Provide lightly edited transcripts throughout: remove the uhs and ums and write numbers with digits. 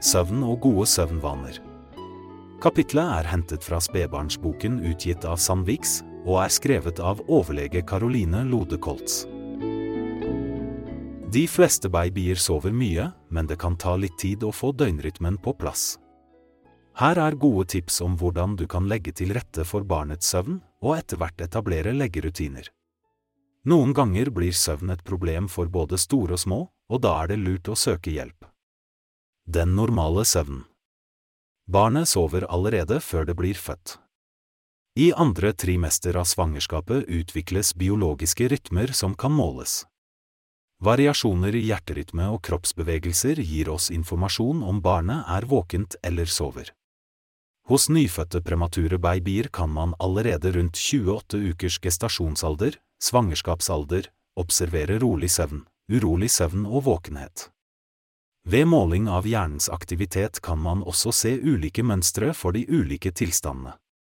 Søvn og gode søvnvaner. Kapitlet er hentet fra spedbarnsboken utgitt av Sandviks, og er skrevet av overlege Caroline Lode Koltz. De fleste babyer sover mye, men det kan ta litt tid å få døgnrytmen på plass. Her er gode tips om hvordan du kan legge til rette for barnets søvn, og etter hvert etablere leggerutiner. Noen ganger blir søvn et problem for både store og små, og da er det lurt å søke hjelp. Den normale søvnen. Barnet sover allerede før det blir født. I andre trimester av svangerskapet utvikles biologiske rytmer som kan måles. Variasjoner i hjerterytme og kroppsbevegelser gir oss informasjon om barnet er våkent eller sover. Hos nyfødte premature babyer kan man allerede rundt 28 ukers gestasjonsalder, svangerskapsalder, observere rolig søvn, urolig søvn og våkenhet. Ved måling av hjernens aktivitet kan man også se ulike mønstre for de ulike tilstandene.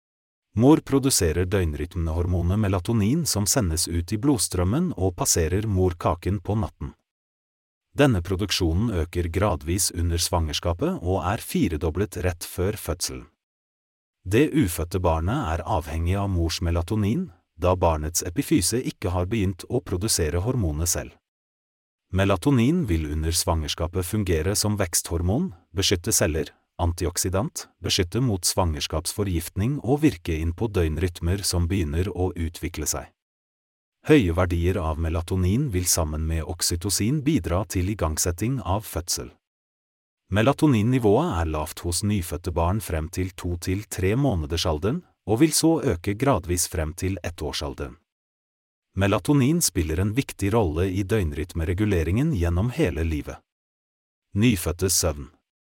Mor produserer døgnrytmehormonet melatonin som sendes ut i blodstrømmen og passerer morkaken på natten. Denne produksjonen øker gradvis under svangerskapet og er firedoblet rett før fødselen. Det ufødte barnet er avhengig av mors melatonin, da barnets epifyse ikke har begynt å produsere hormonet selv. Melatonin vil under svangerskapet fungere som veksthormon, beskytte celler, antioksidant, beskytte mot svangerskapsforgiftning og virke inn på døgnrytmer som begynner å utvikle seg. Høye verdier av melatonin vil sammen med oksytocin bidra til igangsetting av fødsel. Melatoninnivået er lavt hos nyfødte barn frem til 2 til 3 månedersalderen, og vil så øke gradvis frem til 1-årsalderen. Melatonin spiller en viktig rolle i døgnrytmereguleringen gjennom hele livet. Nyfødtes søvn.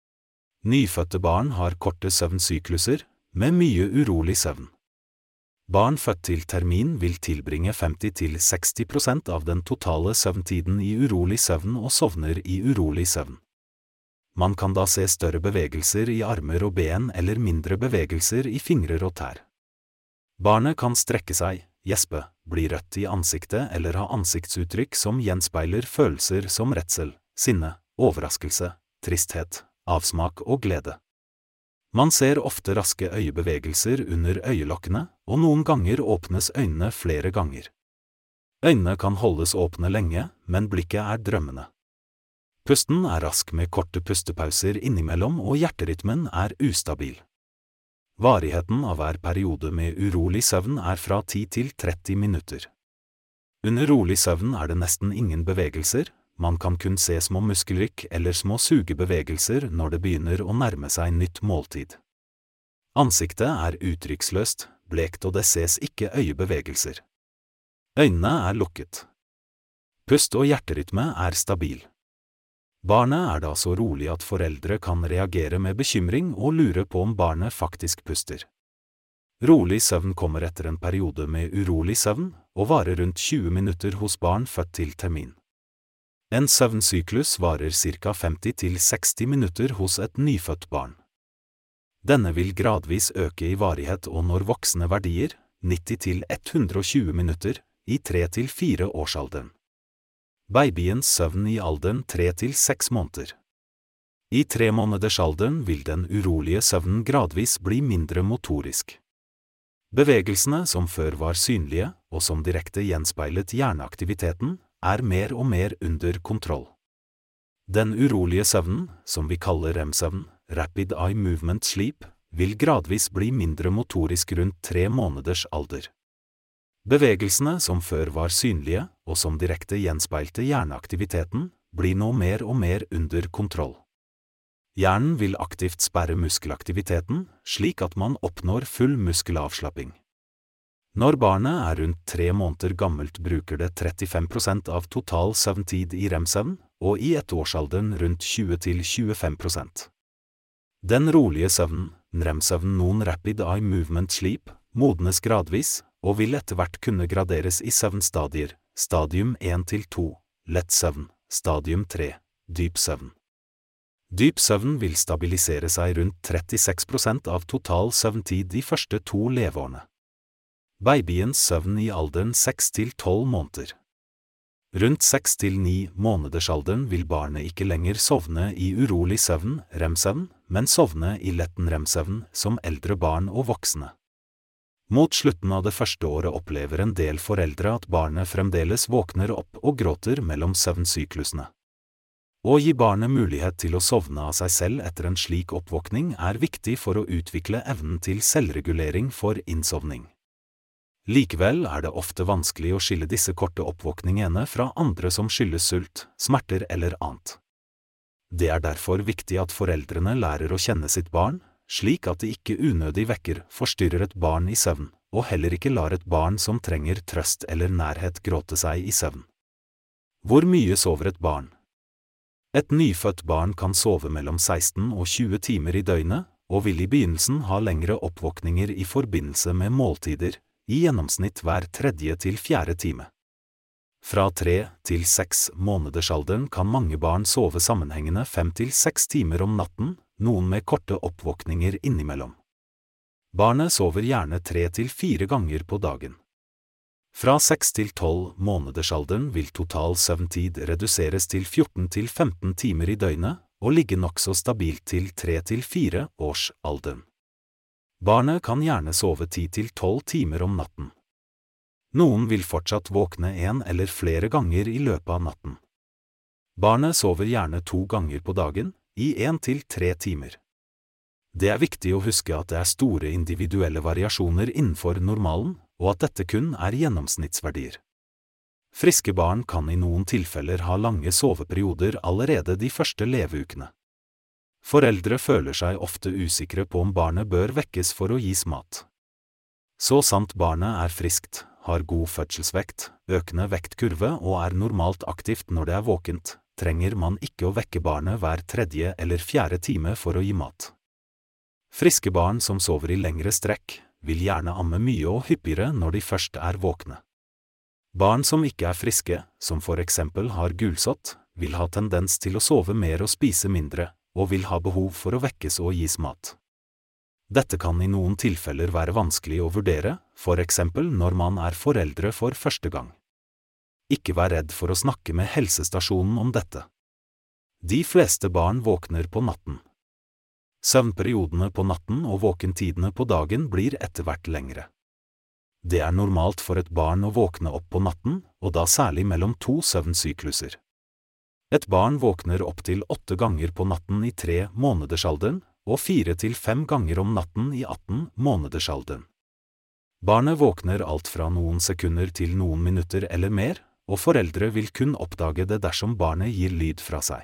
Nyfødte barn har korte søvnsykluser, med mye urolig søvn. Barn født til termin vil tilbringe 50–60% av den totale søvntiden i urolig søvn og sovner i urolig søvn. Man kan da se større bevegelser i armer og ben eller mindre bevegelser i fingrer og tær. Barnet kan strekke seg, gjespe, bli rødt i ansiktet eller ha ansiktsuttrykk som gjenspeiler følelser som redsel, sinne, overraskelse, tristhet, avsmak og glede. Man ser ofte raske øyebevegelser under øyelokkene, og noen ganger åpnes øynene flere ganger. Øynene kan holdes åpne lenge, men blikket er drømmende. Pusten er rask med korte pustepauser innimellom, og hjerterytmen er ustabil. Varigheten av hver periode med urolig søvn er fra 10 til 30 minutter. Under rolig søvn er det nesten ingen bevegelser, man kan kun se små muskelrykk eller små sugebevegelser når det begynner å nærme seg nytt måltid. Ansiktet er uttrykksløst, blekt og det ses ikke øyebevegelser. Øynene er lukket. Pust og hjerterytme er stabil. Barnet er da så rolig at foreldre kan reagere med bekymring og lure på om barnet faktisk puster. Rolig søvn kommer etter en periode med urolig søvn, og varer rundt 20 minutter hos barn født til termin. En søvnsyklus varer ca. 50–60 minutter hos et nyfødt barn. Denne vil gradvis øke i varighet og når voksne verdier, 90–120 minutter, i 3 til 4 årsalderen. Babyens søvn i alderen 3 til 6 måneder. I 3-månedersalderen vil den urolige søvnen gradvis bli mindre motorisk. Bevegelsene som før var synlige, og som direkte gjenspeilet hjerneaktiviteten, er mer og mer under kontroll. Den urolige søvnen, som vi kaller REM-søvn, Rapid Eye Movement Sleep, vil gradvis bli mindre motorisk rundt 3 måneders alder. Bevegelsene som før var synlige, og som direkte gjenspeilte hjerneaktiviteten, blir nå mer og mer under kontroll. Hjernen vil aktivt sperre muskelaktiviteten, slik at man oppnår full muskelavslapping. Når barnet er rundt 3 måneder gammelt bruker det 35% av total søvntid i REM-søvn, og i 1-årsalderen rundt 20–25%. Den rolige søvnen, REM-søvn Non-Rapid Eye Movement Sleep, modnes gradvis, og vil etter hvert kunne graderes i søvnstadier, stadium 1–2, lett søvn, stadium 3, dyp søvn. Dyp søvn vil stabilisere seg rundt 36% av total søvntid de første 2 leveårene. Babyens søvn i alderen 6–12 måneder. Rundt 6 til 9 månedersalderen vil barnet ikke lenger sovne i urolig søvn, rem-søvn, men sovne i letten rem-søvn som eldre barn og voksne. Mot slutten av det første året opplever en del foreldre at barnet fremdeles våkner opp og gråter mellom søvnsyklusene. Å gi barnet mulighet til å sovne av seg selv etter en slik oppvåkning er viktig for å utvikle evnen til selvregulering for innsovning. Likevel er det ofte vanskelig å skille disse korte oppvåkningene fra andre som skyldes sult, smerter eller annet. Det er derfor viktig at foreldrene lærer å kjenne sitt barn, slik at de ikke unødig vekker, forstyrrer et barn i søvn, og heller ikke lar et barn som trenger trøst eller nærhet gråte seg i søvn. Hvor mye sover et barn? Et nyfødt barn kan sove mellom 16 og 20 timer i døgnet, og vil i begynnelsen ha lengre oppvåkninger i forbindelse med måltider, i gjennomsnitt hver 3. til 4. time. Fra 3 til 6 månedersalderen kan mange barn sove sammenhengende 5 til 6 timer om natten, noen med korte oppvåkninger innimellom. Barnet sover gjerne 3 til 4 ganger på dagen. Fra 6 til 12 månedersalderen vil total søvntid reduseres til 14 til 15 timer i døgnet, og ligge nokså stabilt til 3 til 4 års alderen. Barnet kan gjerne sove 10 til 12 timer om natten. Noen vil fortsatt våkne 1 eller flere ganger i løpet av natten. Barnet sover gjerne 2 ganger på dagen, i 1 til 3 timer. Det er viktig å huske at det er store individuelle variasjoner innenfor normalen, og at dette kun er gjennomsnittsverdier. Friske barn kan i noen tilfeller ha lange soveperioder allerede de første leveukene. Foreldre føler seg ofte usikre på om barnet bør vekkes for å gis mat. Så sant barnet er friskt, har god fødselsvekt, økende vektkurve og er normalt aktivt når det er våkent, trenger man ikke å vekke barnet hver 3. eller 4. time for å gi mat. Friske barn som sover i lengre strekk, vil gjerne amme mye og hyppigere når de først er våkne. Barn som ikke er friske, som for eksempel har gulsott, vil ha tendens til å sove mer og spise mindre, og vil ha behov for å vekkes og gis mat. Dette kan i noen tilfeller være vanskelig å vurdere, for eksempel når man er foreldre for første gang. Ikke vær redd for å snakke med helsestasjonen om dette. De fleste barn våkner på natten. Søvnperiodene på natten og våkentidene på dagen blir etter hvert lengre. Det er normalt for et barn å våkne opp på natten, og da særlig mellom 2 søvnsykluser. Et barn våkner opp til 8 ganger på natten i 3 månedersalderen, og 4 til 5 ganger om natten i 18 månedersalderen. Barnet våkner alt fra noen sekunder til noen minutter eller mer, og foreldre vil kun oppdage det dersom barnet gir lyd fra seg.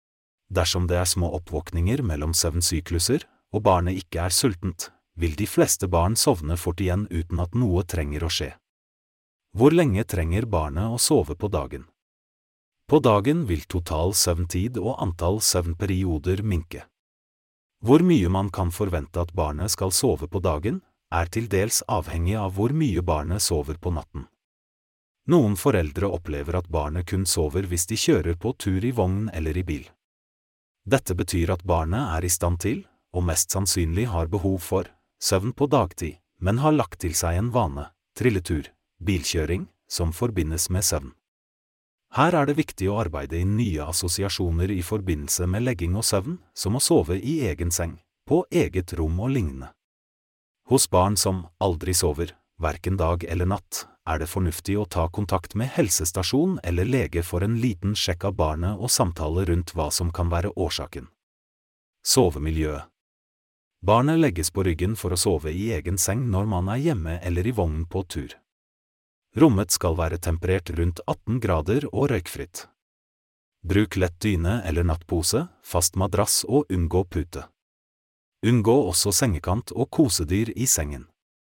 Dersom det er små oppvåkninger mellom søvnsykluser, og barnet ikke er sultent, vil de fleste barn sovne fort igjen uten at noe trenger å skje. Hvor lenge trenger barnet å sove på dagen? På dagen vil total søvntid og antall søvnperioder minke. Hvor mye man kan forvente at barnet skal sove på dagen, er til dels avhengig av hvor mye barnet sover på natten. Noen foreldre opplever at barnet kun sover hvis de kjører på tur i vogn eller i bil. Dette betyr at barnet er i stand til, og mest sannsynlig har behov for, søvn på dagtid, men har lagt til seg en vane, trilletur, bilkjøring, som forbindes med søvn. Her er det viktig å arbeide inn nye assosiasjoner i forbindelse med legging og søvn, som å sove i egen seng, på eget rom og lignende. Hos barn som aldri sover, hverken dag eller natt, er det fornuftig å ta kontakt med helsestasjon eller lege for en liten sjekk av barnet og samtale rundt hva som kan være årsaken. Sovemiljøet. Barnet legges på ryggen for å sove i egen seng når man er hjemme eller i vogn på tur. Rommet skal være temperert rundt 18 grader og røykfritt. Bruk lett dyne eller nattpose, fast madrass og unngå pute. Unngå også sengekant og kosedyr i sengen.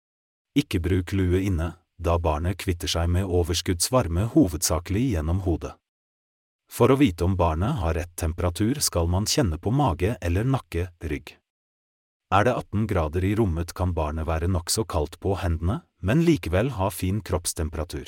Ikke bruk lue inne, da barnet kvitter seg med overskuddsvarme hovedsakelig gjennom hodet. For å vite om barnet har rett temperatur skal man kjenne på mage eller nakke, rygg. Er det 18 grader i rommet kan barnet være nokså kaldt på hendene, men likevel ha fin kroppstemperatur.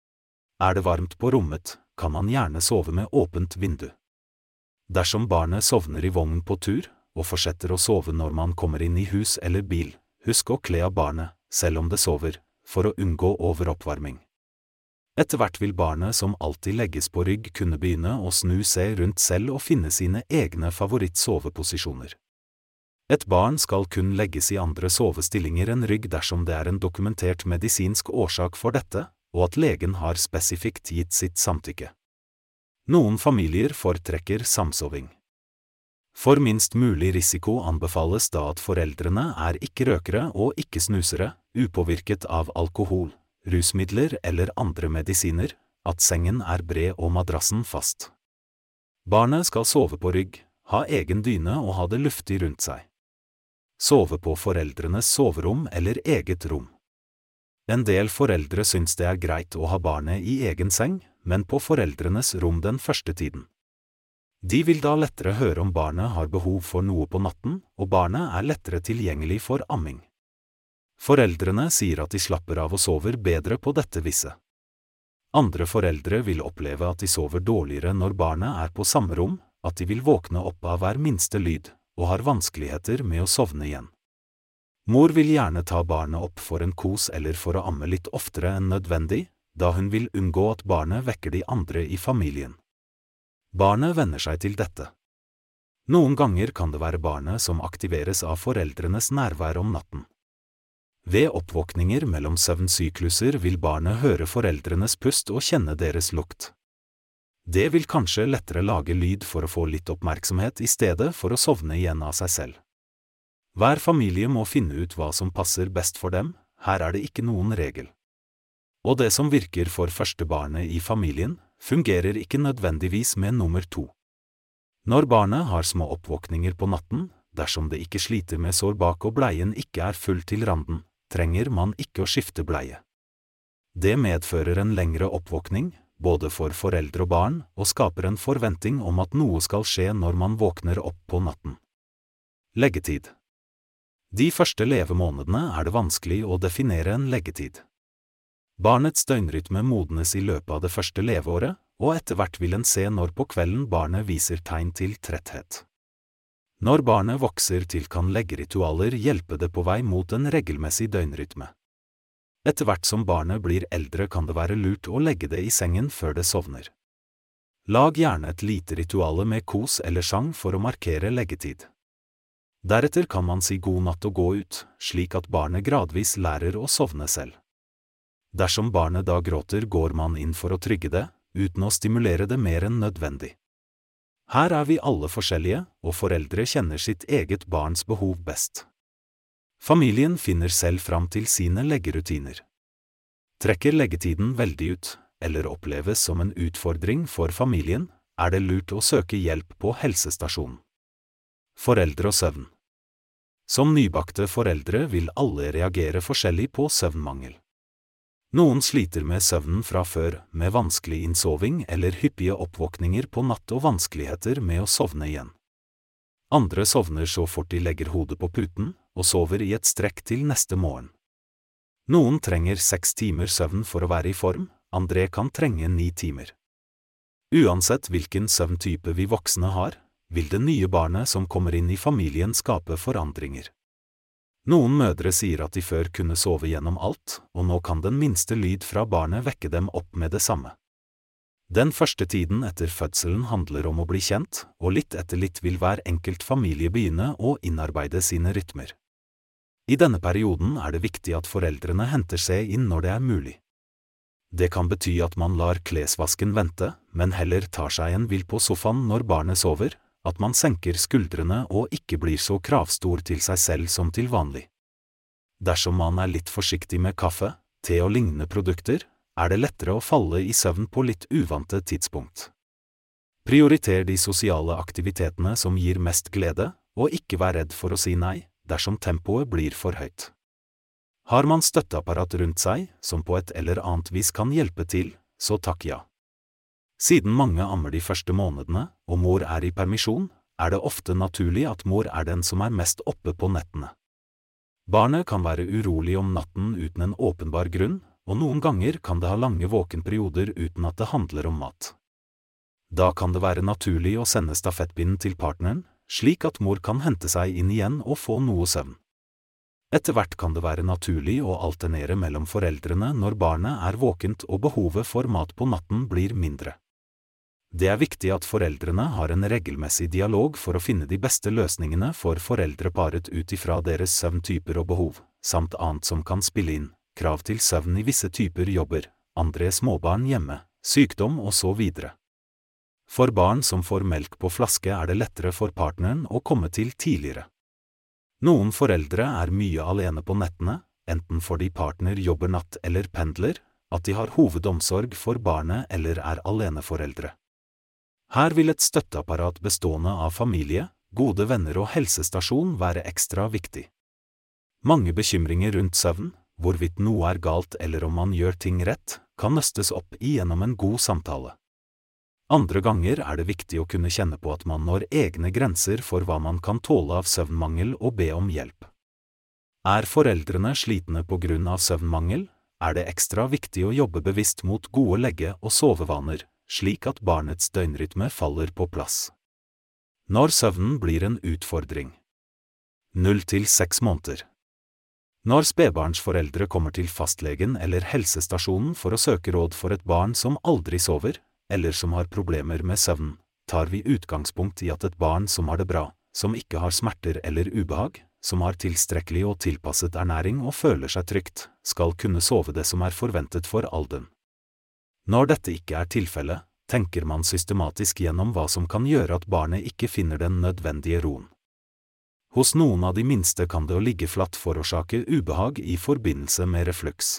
Er det varmt på rommet, kan man gjerne sove med åpent vindu. Dersom barnet sovner i vogn på tur, og fortsetter å sove når man kommer inn i hus eller bil, husk å kle av barnet, selv om det sover, for å unngå overoppvarming. Etter hvert vil barnet som alltid legges på rygg kunne begynne å snu seg rundt selv og finne sine egne favorittsoveposisjoner. Et barn skal kun legges i andre sovestillinger enn rygg dersom det er en dokumentert medisinsk årsak for dette, og at legen har spesifikt gitt sitt samtykke. Noen familier foretrekker samsoving. For minst mulig risiko anbefales da at foreldrene er ikke-røkere og ikke-snusere, upåvirket av alkohol, rusmidler eller andre medisiner, at sengen er bred og madrassen fast. Barnet skal sove på rygg, ha egen dyne og ha det luftig rundt seg. Sove på foreldrenes soverom eller eget rom. En del foreldre syns det er greit å ha barnet i egen seng, men på foreldrenes rom den første tiden. De vil da lettere høre om barnet har behov for noe på natten, og barnet er lettere tilgjengelig for amming. Foreldrene sier at de slapper av og sover bedre på dette viset. Andre foreldre vil oppleve at de sover dårligere når barnet er på samme rom, at de vil våkne opp av hver minste lyd, og har vanskeligheter med å sovne igjen. Mor vil gjerne ta barnet opp for en kos eller for å amme litt oftere enn nødvendig, da hun vil unngå at barnet vekker de andre i familien. Barnet venner seg til dette. Noen ganger kan det være barnet som aktiveres av foreldrenes nærvær om natten. Ved oppvåkninger mellom søvnsykluser vil barnet høre foreldrenes pust og kjenne deres lukt. Det vil kanskje lettere lage lyd for å få litt oppmerksomhet i stedet for å sovne igjen av seg selv. Hver familie må finne ut hva som passer best for dem, her er det ikke noen regel. Og det som virker for første barnet i familien, fungerer ikke nødvendigvis med nummer 2. Når barnet har små oppvåkninger på natten, dersom det ikke sliter med sår bak og bleien ikke er full til randen, trenger man ikke å skifte bleie. Det medfører en lengre oppvåkning, både for foreldre og barn, og skaper en forventning om at noe skal skje når man våkner opp på natten. Leggetid. De første levemånedene er det vanskelig å definere en leggetid. Barnets døgnrytme modnes i løpet av det første leveåret, og etter hvert vil en se når på kvelden barnet viser tegn til tretthet. Når barnet vokser til kan leggeritualer hjelpe det på vei mot en regelmessig døgnrytme. Etter hvert som barnet blir eldre kan det være lurt å legge det i sengen før det sovner. Lag gjerne et lite rituale med kos eller sang for å markere leggetid. Deretter kan man si god natt og gå ut, slik at barnet gradvis lærer å sovne selv. Dersom barnet da gråter går man inn for å trygge det, uten å stimulere det mer enn nødvendig. Her er vi alle forskjellige, og foreldre kjenner sitt eget barns behov best. Familien finner selv fram til sine leggerutiner. Trekker leggetiden veldig ut, eller oppleves som en utfordring for familien, er det lurt å søke hjelp på helsestasjonen. Foreldre og søvn. Som nybakte foreldre vil alle reagere forskjellig på søvnmangel. Noen sliter med søvnen fra før, med vanskelig innsoving eller hyppige oppvåkninger på natt og vanskeligheter med å sovne igjen. Andre sovner så fort de legger hodet på puten, og sover i et strekk til neste morgen. Noen trenger 6 timer søvn for å være i form, andre kan trenge 9 timer. Uansett hvilken søvntype vi voksne har, vil det nye barnet som kommer inn i familien skape forandringer. Noen mødre sier at de før kunne sove gjennom alt, og nå kan den minste lyd fra barnet vekke dem opp med det samme. Den første tiden etter fødselen handler om å bli kjent, og litt etter litt vil hver enkelt familie begynne å innarbeide sine rytmer. I denne perioden er det viktig at foreldrene henter seg inn når det er mulig. Det kan bety at man lar klesvasken vente, men heller tar seg en hvil på sofaen når barnet sover, at man senker skuldrene og ikke blir så kravstor til seg selv som til vanlig. Dersom man er litt forsiktig med kaffe, te og lignende produkter, er det lettere å falle i søvn på litt uvante tidspunkt. Prioriter de sosiale aktivitetene som gir mest glede, og ikke vær redd for å si nei, dersom tempoet blir for høyt. Har man støtteapparat rundt seg, som på et eller annet vis kan hjelpe til, så takk ja. Siden mange ammer de første månedene, og mor er i permisjon, er det ofte naturlig at mor er den som er mest oppe på nettene. Barnet kan være urolig om natten uten en åpenbar grunn, og noen ganger kan det ha lange våkenperioder uten at det handler om mat. Da kan det være naturlig å sende stafettpinnen til partneren, slik at mor kan hente seg inn igjen og få noe søvn. Etter hvert kan det være naturlig å alternere mellom foreldrene når barnet er våkent og behovet for mat på natten blir mindre. Det er viktig at foreldrene har en regelmessig dialog for å finne de beste løsningene for foreldreparet ut ifra deres søvntyper og behov, samt annet som kan spille inn, krav til søvn i visse typer jobber, andre småbarn hjemme, sykdom og så videre. For barn som får melk på flaske er det lettere for partneren å komme til tidligere. Noen foreldre er mye alene på nettene, enten fordi partner jobber natt eller pendler, at de har hovedomsorg for barnet eller er aleneforeldre. Her vil et støtteapparat bestående av familie, gode venner og helsestasjon være ekstra viktig. Mange bekymringer rundt søvn, hvorvidt noe er galt eller om man gjør ting rett, kan nøstes opp gjennom en god samtale. Andre ganger er det viktig å kunne kjenne på at man når egne grenser for hva man kan tåle av søvnmangel og be om hjelp. Er foreldrene slitne på grunn av søvnmangel, er det ekstra viktig å jobbe bevisst mot gode legge- og sovevaner, slik at barnets døgnrytme faller på plass. Når søvnen blir en utfordring. 0 til 6 måneder. Når spedbarnsforeldre kommer til fastlegen eller helsestasjonen for å søke råd for et barn som aldri sover, eller som har problemer med søvn, tar vi utgangspunkt i at et barn som har det bra, som ikke har smerter eller ubehag, som har tilstrekkelig og tilpasset ernæring og føler seg trygt, skal kunne sove det som er forventet for alderen. Når dette ikke er tilfellet, tenker man systematisk gjennom hva som kan gjøre at barnet ikke finner den nødvendige roen. Hos noen av de minste kan det å ligge flatt forårsake ubehag i forbindelse med refluks.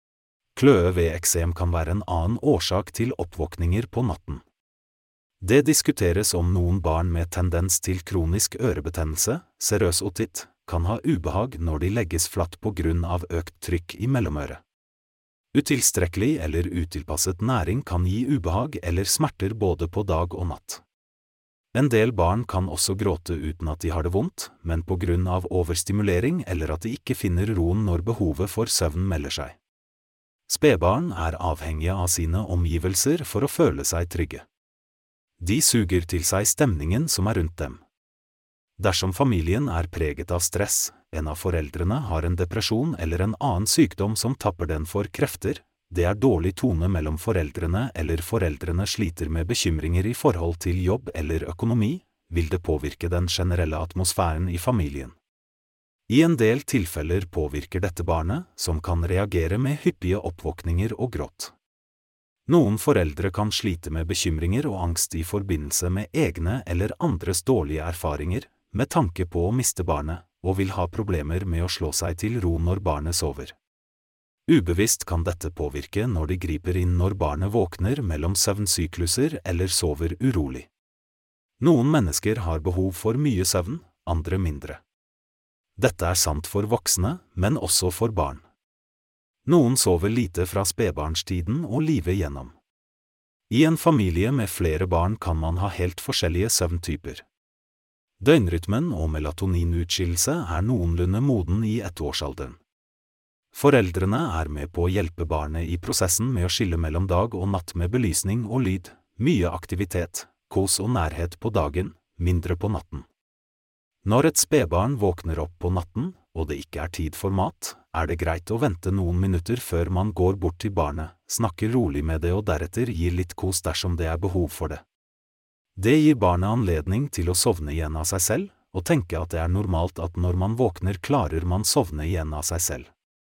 Kløe ved eksem kan være en annen årsak til oppvåkninger på natten. Det diskuteres om noen barn med tendens til kronisk ørebetennelse, serøs otitt, kan ha ubehag når de legges flatt på grunn av økt trykk i mellomøret. Utilstrekkelig eller utilpasset næring kan gi ubehag eller smerter både på dag og natt. En del barn kan også gråte uten at de har det vondt, men på grunn av overstimulering eller at de ikke finner roen når behovet for søvn melder seg. Spedbarn er avhengige av sine omgivelser for å føle seg trygge. De suger til seg stemningen som er rundt dem. Dersom familien er preget av stress, en av foreldrene har en depresjon eller en annen sykdom som tapper den for krefter, det er dårlig tone mellom foreldrene eller foreldrene sliter med bekymringer i forhold til jobb eller økonomi, vil det påvirke den generelle atmosfæren i familien. I en del tilfeller påvirker dette barnet, som kan reagere med hyppige oppvåkninger og gråt. Noen foreldre kan slite med bekymringer og angst i forbindelse med egne eller andres dårlige erfaringer, med tanke på å miste barnet, og vil ha problemer med å slå seg til ro når barnet sover. Ubevisst kan dette påvirke når de griper inn når barnet våkner mellom søvnsykluser eller sover urolig. Noen mennesker har behov for mye søvn, andre mindre. Dette er sant for voksne, men også for barn. Noen sover lite fra spedbarnstiden og livet gjennom. I en familie med flere barn kan man ha helt forskjellige søvntyper. Døgnrytmen og melatoninutskillelse er noenlunde moden i ettårsalderen. Foreldrene er med på å hjelpe barnet i prosessen med å skille mellom dag og natt med belysning og lyd, mye aktivitet, kos og nærhet på dagen, mindre på natten. Når et spedbarn våkner opp på natten, og det ikke er tid for mat, er det greit å vente noen minutter før man går bort til barnet, snakker rolig med det og deretter gir litt kos dersom det er behov for det. Det gir barnet anledning til å sovne igjen av seg selv, og tenke at det er normalt at når man våkner klarer man sovne igjen av seg selv.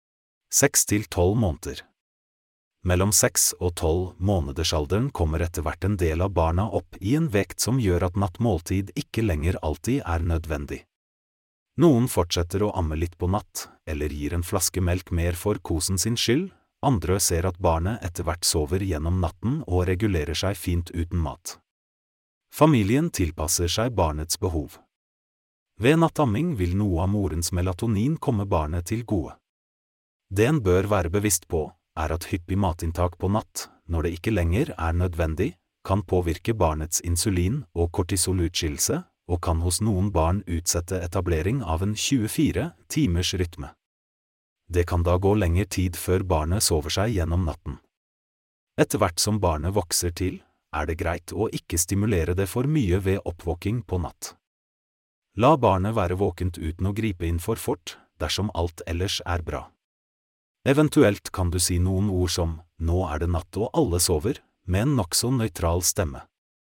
6 til 12 måneder. Mellom 6 og 12 månedersalderen kommer etter hvert en del av barna opp i en vekt som gjør at nattmåltid ikke lenger alltid er nødvendig. Noen fortsetter å amme litt på natt, eller gir en flaske melk mer for kosen sin skyld, andre ser at barnet etter hvert sover gjennom natten og regulerer seg fint uten mat. Familien tilpasser seg barnets behov. Ved nattamming vil noe av morens melatonin komme barnet til gode. Det en bør være bevisst på, er at hyppig matinntak på natt, når det ikke lenger er nødvendig, kan påvirke barnets insulin- og kortisolutskillelse, og kan hos noen barn utsette etablering av en 24-timers rytme. Det kan da gå lengre tid før barnet sover seg gjennom natten. Etter hvert som barnet vokser til, er det greit å ikke stimulere det for mye ved oppvåking på natt. La barnet være våkent uten å gripe inn for fort, dersom alt ellers bra. Eventuelt kan du si noen ord som «nå det natt og alle sover», med en nokså nøytral stemme.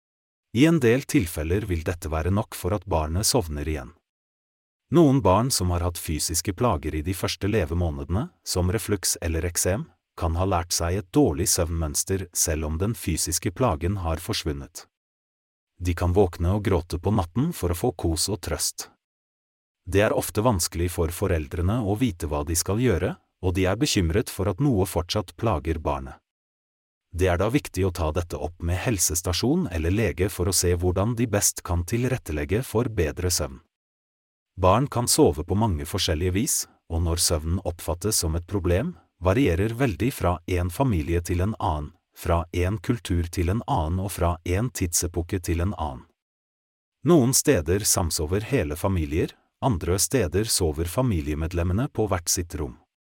I en del tilfeller vil dette være nok for at barnet sovner igjen. Noen barn som har hatt fysiske plager i de første levemånedene, som refluks eller eksem, kan ha lært seg et dårlig søvnmønster selv om den fysiske plagen har forsvunnet. De kan våkne og gråte på natten for å få kos og trøst. Det ofte vanskelig for foreldrene å vite hva de skal gjøre, og de bekymret for at noe fortsatt plager barnet. Det da viktig å ta dette opp med helsestasjon eller lege for å se hvordan de best kan tilrettelegge for bedre søvn. Barn kan sove på mange forskjellige vis, og når søvnen oppfattes som et problem, varierer veldig fra en familie til en annen, fra en kultur til en annen og fra en tidsepoke til en annen. Noen steder samsover hele familier, andre steder sover familiemedlemmene på hvert sitt rom.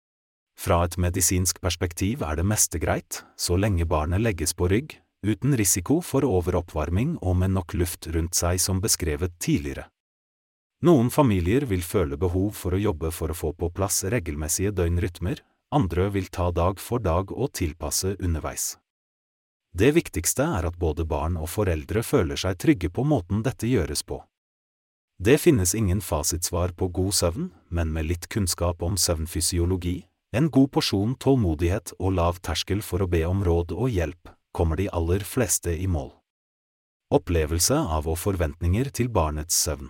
Fra et medisinsk perspektiv det meste greit, så lenge barnet legges på rygg, uten risiko for overoppvarming og med nok luft rundt seg som beskrevet tidligere. Noen familier vil føle behov for å jobbe for å få på plass regelmessige døgnrytmer, andre vil ta dag for dag og tilpasse underveis. Det viktigste at både barn og foreldre føler seg trygge på måten dette gjøres på. Det finnes ingen fasitsvar på god søvn, men med litt kunnskap om søvnfysiologi, en god porsjon tålmodighet og lav terskel for å be om råd og hjelp, kommer de aller fleste i mål. Opplevelse av og forventninger til barnets søvn.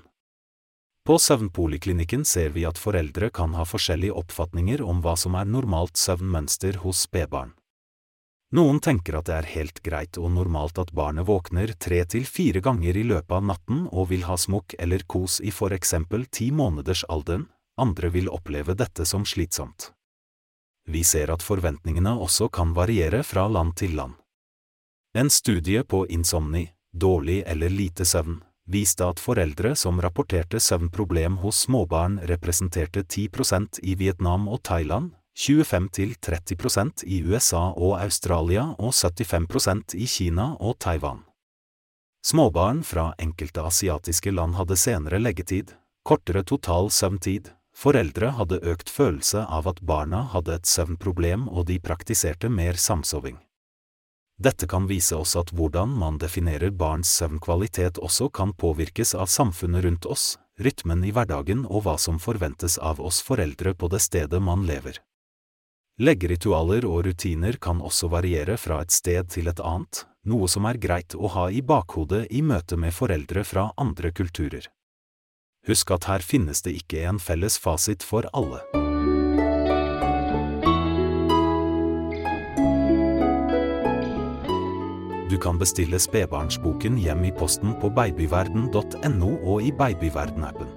På søvnpoliklinikken ser vi at foreldre kan ha forskjellige oppfatninger om hva som normalt søvnmønster hos spedbarn. Noen tenker at det helt greit og normalt at barnet våkner 3 til 4 ganger i løpet av natten og vil ha smokk eller kos i for eksempel 10 måneders alderen, andre vil oppleve dette som slitsomt. Vi ser at forventningene også kan variere fra land til land. En studie på insomni, dårlig eller lite søvn, viste at foreldre som rapporterte søvnproblem hos småbarn representerte 10% i Vietnam og Thailand, 25–30% i USA og Australia og 75% i Kina og Taiwan. Småbarn fra enkelte asiatiske land hadde senere leggetid, kortere total søvntid. Foreldre hadde økt følelse av at barna hadde et søvnproblem og de praktiserte mer samsoving. Dette kan vise oss at hvordan man definerer barns søvnkvalitet også kan påvirkes av samfunnet rundt oss, rytmen i hverdagen og hva som forventes av oss foreldre på det stedet man lever. Leggeritualer og rutiner kan også variere fra et sted til et annet, noe som greit å ha i bakhodet i møte med foreldre fra andre kulturer. Husk at her finnes det ikke en felles fasit for alle. Du kan bestille spedbarnsboken hjem i posten på babyverden.no og i Babyverden-appen.